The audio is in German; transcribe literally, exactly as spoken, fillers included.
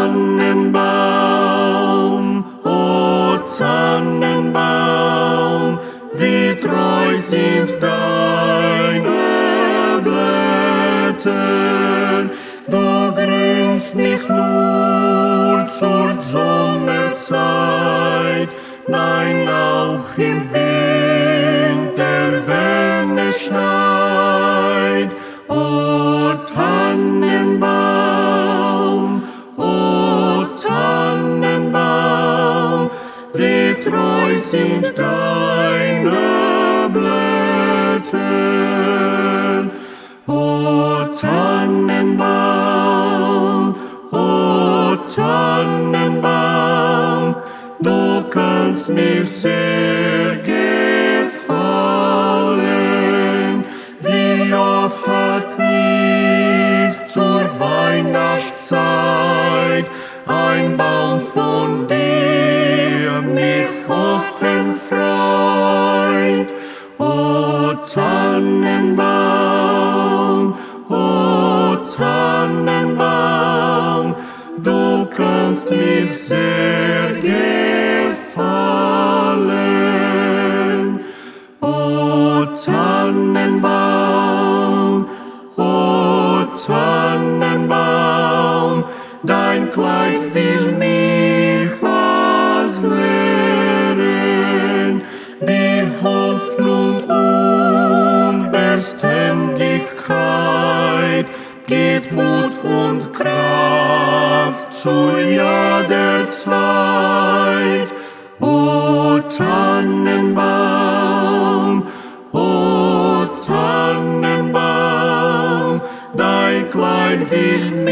Tannenbaum, o Tannenbaum, wie treu sind deine Blätter. Du grünst nicht nur zur Sommerzeit, nein, auch im Winter, wenn es schneit. O Tannenbaum, o Tannenbaum, wie treu sind deine Blätter. O Tannenbaum, o Tannenbaum, du kannst mir sehr gefallen. Wie oft hat nicht zur Weihnachtszeit ein Baum von dir mich hoch erfreut. O Tannenbaum, o Tannenbaum, du kannst mir sehr gefallen. O Tannenbaum, o Tannenbaum, dein Kleid will mich was lehren, die Hoffnung und Beständigkeit gibt Mut und Kraft zu jeder Zeit. O Tannenbaum, o Tannenbaum, dein Kleid will mich